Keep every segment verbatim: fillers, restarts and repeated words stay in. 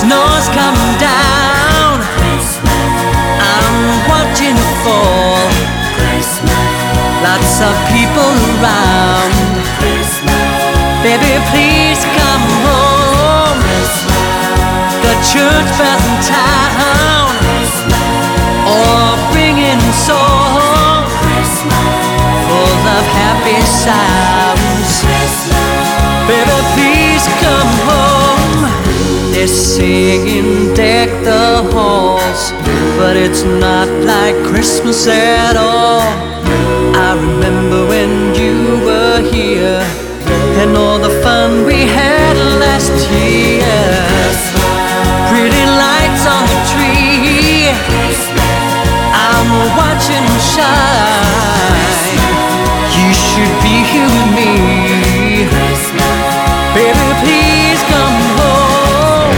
snow's coming down. I'm watching it fall. Lots of people around. Baby, please come home. The church bells in town are bringing songs full of happy sounds. Baby, please come home. They're singing deck the halls, but it's not like Christmas at all. I remember when you were here and all the fun we had last year. Pretty lights on the tree, I'm watching them shine. You should be here with me. Baby, please come home.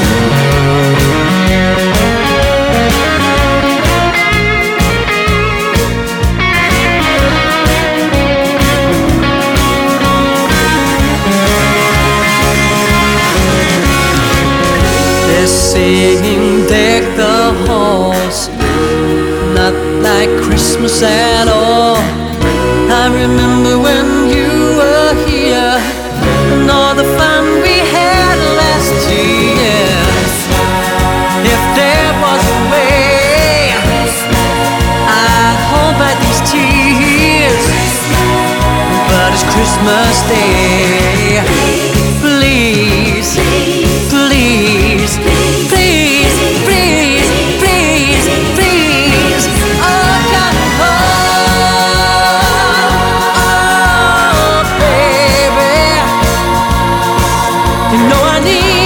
They're singing deck the halls, not like Christmas at all. I remember when you were here and all the fun we had last year. If there was a way, I'd hold back these tears, but it's Christmas Day. Please, please, please, please, please, please, oh, come home, oh, baby. You know I need